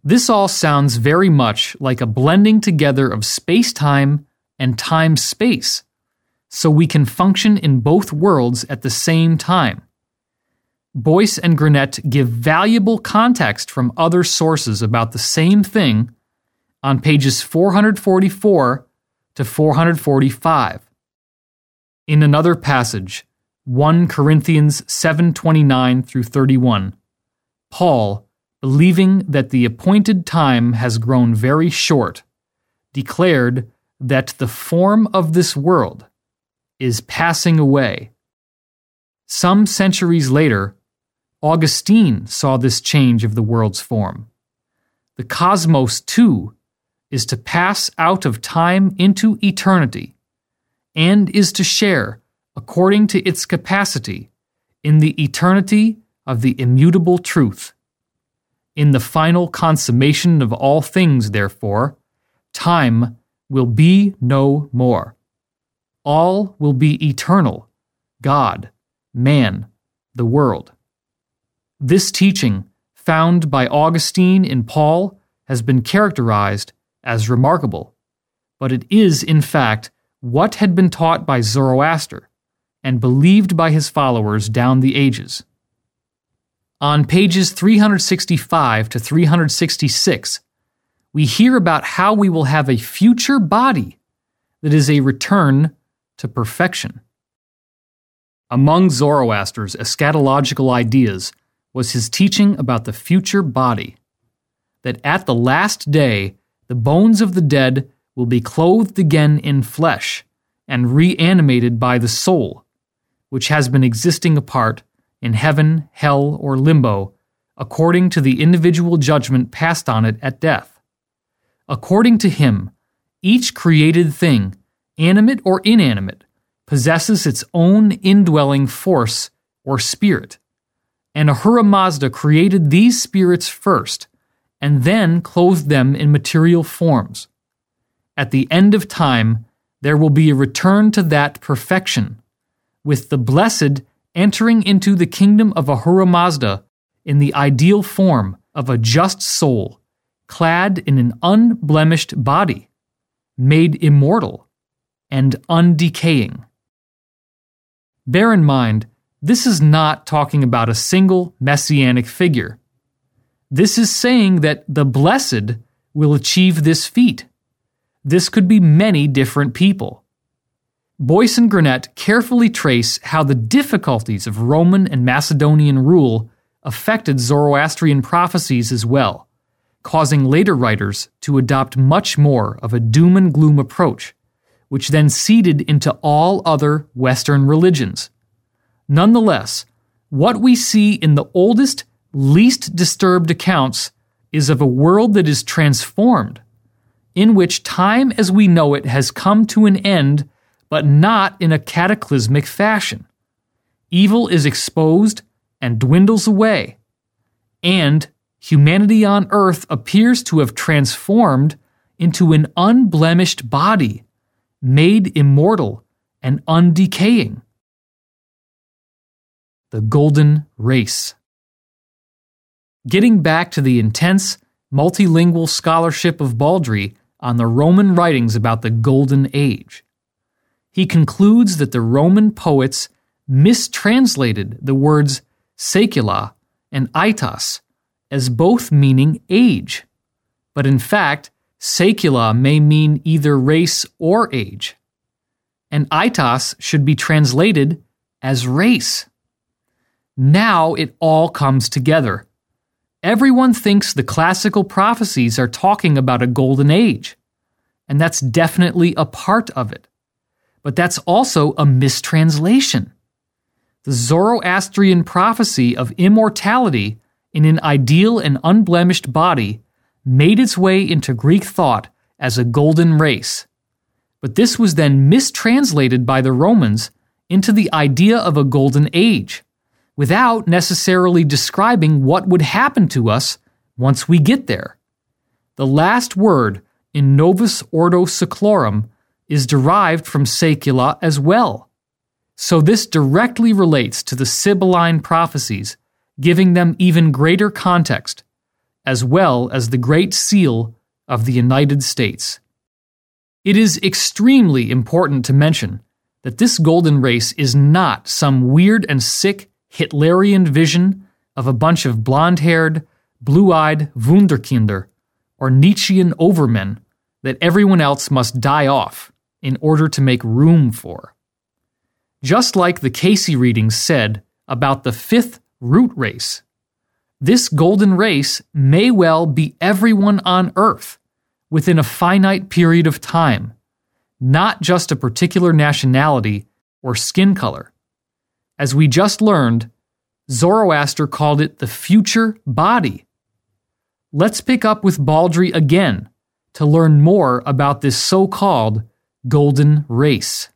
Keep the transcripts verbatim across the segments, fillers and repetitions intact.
This all sounds very much like a blending together of space-time and time-space, so we can function in both worlds at the same time. Boyce and Gurnett give valuable context from other sources about the same thing on pages four forty-four to four forty-five. In another passage, First Corinthians seven twenty-nine through thirty-one, Paul, believing that the appointed time has grown very short, declared that the form of this world is passing away. Some centuries later, Augustine saw this change of the world's form. The cosmos, too, is to pass out of time into eternity, and is to share, according to its capacity, in the eternity of the immutable truth. In the final consummation of all things, therefore, time will be no more. All will be eternal, God, man, the world. This teaching, found by Augustine in Paul, has been characterized as remarkable, but it is, in fact, what had been taught by Zoroaster and believed by his followers down the ages. On pages three sixty-five to three sixty-six, we hear about how we will have a future body that is a return to perfection. Among Zoroaster's eschatological ideas was his teaching about the future body, that at the last day the bones of the dead will be clothed again in flesh and reanimated by the soul, which has been existing apart in heaven, hell, or limbo, according to the individual judgment passed on it at death. According to him, each created thing, animate or inanimate, possesses its own indwelling force or spirit, and Ahura Mazda created these spirits first, and then clothed them in material forms. At the end of time, there will be a return to that perfection, with the blessed entering into the kingdom of Ahura Mazda in the ideal form of a just soul, clad in an unblemished body, made immortal and undecaying. Bear in mind, this is not talking about a single messianic figure. This is saying that the blessed will achieve this feat. This could be many different people. Boyce and Gurnett carefully trace how the difficulties of Roman and Macedonian rule affected Zoroastrian prophecies as well, causing later writers to adopt much more of a doom and gloom approach, which then seeded into all other Western religions. Nonetheless, what we see in the oldest, least disturbed accounts is of a world that is transformed, in which time as we know it has come to an end, but not in a cataclysmic fashion. Evil is exposed and dwindles away, and humanity on earth appears to have transformed into an unblemished body, made immortal and undecaying. The Golden Race. Getting back to the intense, multilingual scholarship of Baldry on the Roman writings about the Golden Age, he concludes that the Roman poets mistranslated the words saecula and aitas as both meaning age, but in fact, saecula may mean either race or age, and aitas should be translated as race. Now it all comes together. Everyone thinks the classical prophecies are talking about a golden age, and that's definitely a part of it. But that's also a mistranslation. The Zoroastrian prophecy of immortality in an ideal and unblemished body made its way into Greek thought as a golden race. But this was then mistranslated by the Romans into the idea of a golden age, without necessarily describing what would happen to us once we get there. The last word in Novus Ordo Seclorum is derived from saecula as well. So this directly relates to the Sibylline prophecies, giving them even greater context, as well as the Great Seal of the United States. It is extremely important to mention that this golden race is not some weird and sick Hitlerian vision of a bunch of blonde-haired, blue-eyed Wunderkinder or Nietzschean overmen that everyone else must die off in order to make room for. Just like the Casey readings said about the fifth root race, this golden race may well be everyone on Earth within a finite period of time, not just a particular nationality or skin color. As we just learned, Zoroaster called it the future body. Let's pick up with Baldry again to learn more about this so-called golden race.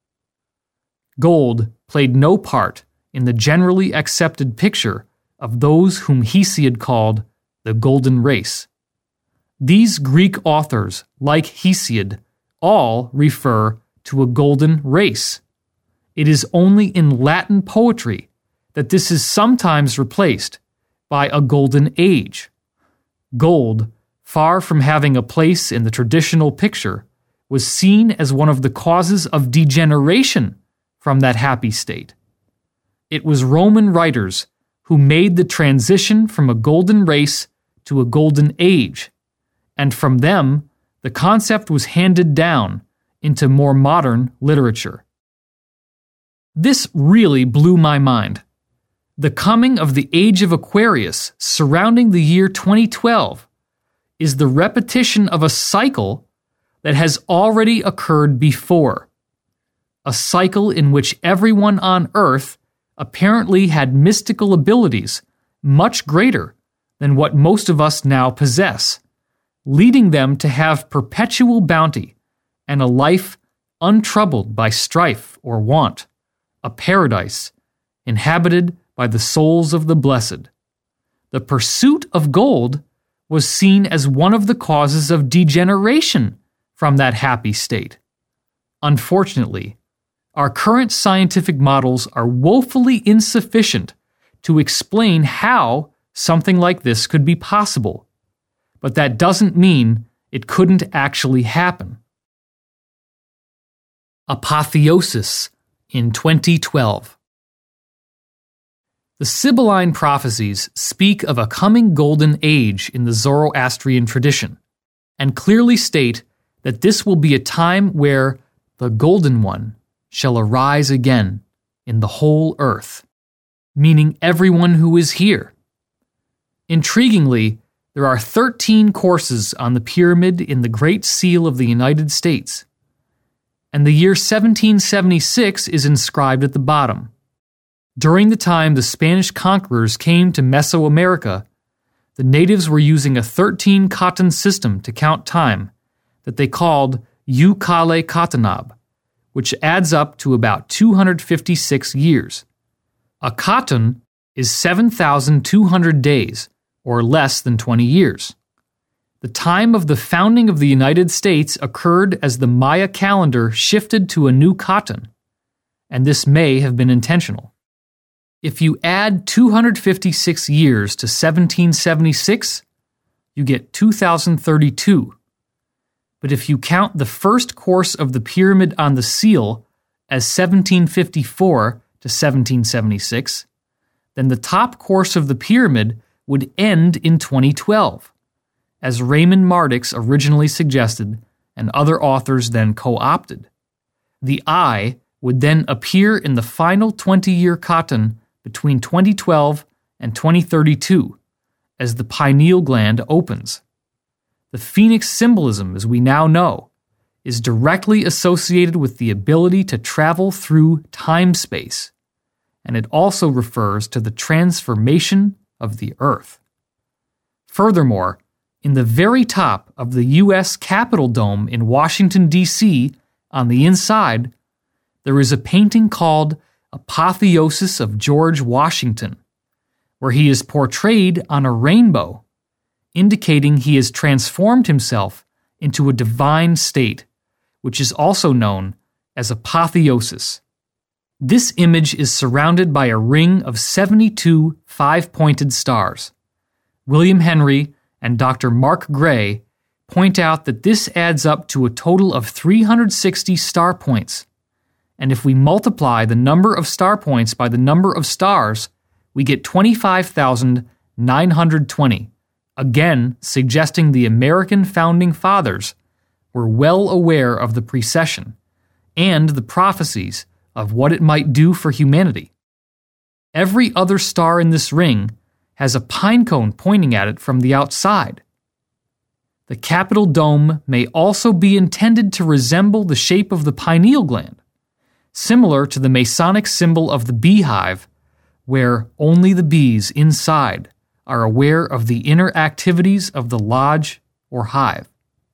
Gold played no part in the generally accepted picture of those whom Hesiod called the golden race. These Greek authors, like Hesiod, all refer to a golden race. It is only in Latin poetry that this is sometimes replaced by a golden age. Gold, far from having a place in the traditional picture, was seen as one of the causes of degeneration from that happy state. It was Roman writers who made the transition from a golden race to a golden age, and from them, the concept was handed down into more modern literature. This really blew my mind. The coming of the Age of Aquarius surrounding the year twenty twelve is the repetition of a cycle that has already occurred before. A cycle in which everyone on Earth apparently had mystical abilities much greater than what most of us now possess, leading them to have perpetual bounty and a life untroubled by strife or want, a paradise inhabited by the souls of the blessed. The pursuit of gold was seen as one of the causes of degeneration from that happy state. Unfortunately, our current scientific models are woefully insufficient to explain how something like this could be possible, but that doesn't mean it couldn't actually happen. Apotheosis in twenty twelve. The Sibylline prophecies speak of a coming golden age in the Zoroastrian tradition, and clearly state that this will be a time where the Golden One shall arise again in the whole earth, meaning everyone who is here. Intriguingly, there are thirteen courses on the pyramid in the Great Seal of the United States, and the year seventeen seventy-six is inscribed at the bottom. During the time the Spanish conquerors came to Mesoamerica, the natives were using a thirteen-cotton system to count time that they called Ukale Katanab, which adds up to about two hundred fifty-six years. A cotton is seven thousand two hundred days, or less than twenty years. The time of the founding of the United States occurred as the Maya calendar shifted to a new cotton, and this may have been intentional. If you add two hundred fifty-six years to seventeen seventy-six, you get two thousand thirty-two. But if you count the first course of the pyramid on the seal as seventeen fifty-four to seventeen seventy-six, then the top course of the pyramid would end in twenty twelve, as Raymond Mardix originally suggested and other authors then co-opted. The eye would then appear in the final twenty-year cotton between twenty twelve and twenty thirty-two, as the pineal gland opens. The phoenix symbolism, as we now know, is directly associated with the ability to travel through time-space, and it also refers to the transformation of the earth. Furthermore, in the very top of the U S Capitol Dome in Washington, D C, on the inside, there is a painting called Apotheosis of George Washington, where he is portrayed on a rainbow, indicating he has transformed himself into a divine state, which is also known as apotheosis. This image is surrounded by a ring of seventy-two five-pointed stars. William Henry and Doctor Mark Gray point out that this adds up to a total of three hundred sixty star points. And if we multiply the number of star points by the number of stars, we get twenty-five thousand nine hundred twenty, again suggesting the American founding fathers were well aware of the precession and the prophecies of what it might do for humanity. Every other star in this ring has a pine cone pointing at it from the outside. The Capitol dome may also be intended to resemble the shape of the pineal gland, similar to the Masonic symbol of the beehive, where only the bees inside are aware of the inner activities of the lodge or hive.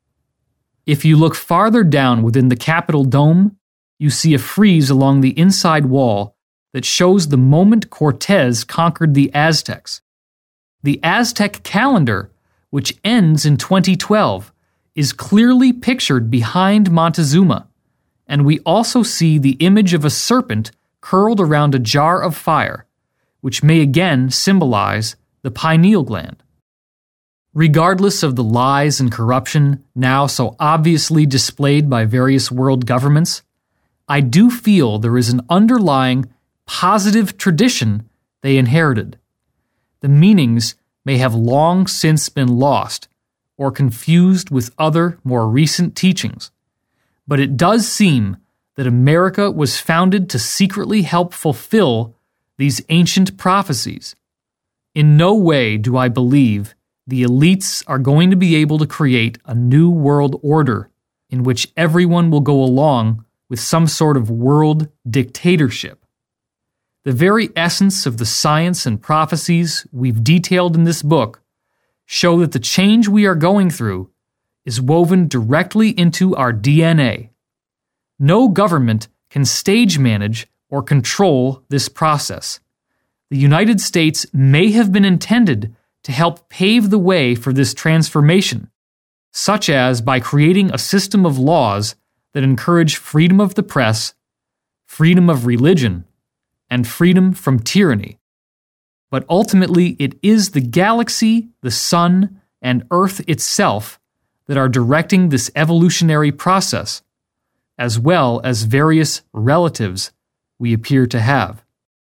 If you look farther down within the Capitol dome, you see a frieze along the inside wall that shows the moment Cortez conquered the Aztecs. The Aztec calendar, which ends in twenty twelve, is clearly pictured behind Montezuma, and we also see the image of a serpent curled around a jar of fire, which may again symbolize the pineal gland. Regardless of the lies and corruption now so obviously displayed by various world governments, I do feel there is an underlying positive tradition they inherited. The meanings may have long since been lost or confused with other more recent teachings, but it does seem that America was founded to secretly help fulfill these ancient prophecies. In no way do I believe the elites are going to be able to create a new world order in which everyone will go along with some sort of world dictatorship. The very essence of the science and prophecies we've detailed in this book show that the change we are going through is woven directly into our D N A. No government can stage manage or control this process. The United States may have been intended to help pave the way for this transformation, such as by creating a system of laws that encourage freedom of the press, freedom of religion, and freedom from tyranny. But ultimately, it is the galaxy, the sun, and Earth itself that are directing this evolutionary process, as well as various relatives we appear to have.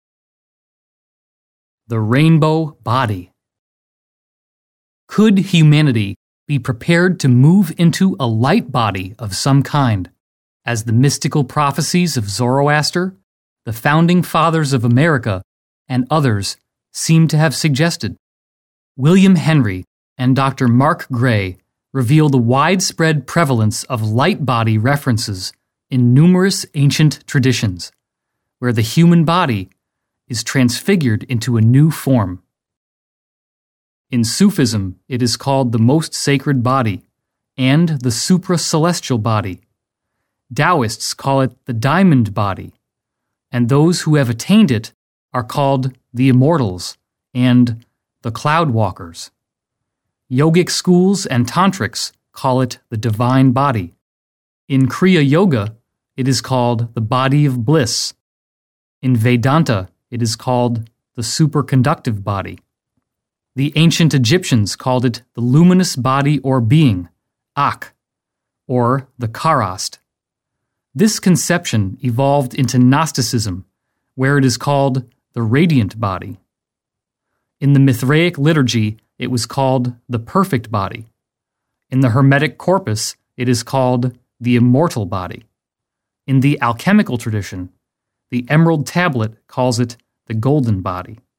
The rainbow body. Could humanity be prepared to move into a light body of some kind, as the mystical prophecies of Zoroaster, the founding fathers of America, and others seem to have suggested? William Henry and Doctor Mark Gray reveal the widespread prevalence of light body references in numerous ancient traditions, where the human body is transfigured into a new form. In Sufism, it is called the most sacred body and the supra-celestial body. Taoists call it the diamond body, and those who have attained it are called the immortals and the cloud walkers. Yogic schools and tantrics call it the divine body. In Kriya Yoga, it is called the body of bliss. In Vedanta, it is called the superconductive body. The ancient Egyptians called it the luminous body or being, Ak, or the Karast. This conception evolved into Gnosticism, where it is called the radiant body. In the Mithraic liturgy, it was called the perfect body. In the Hermetic corpus, it is called the immortal body. In the alchemical tradition, the emerald tablet calls it the golden body.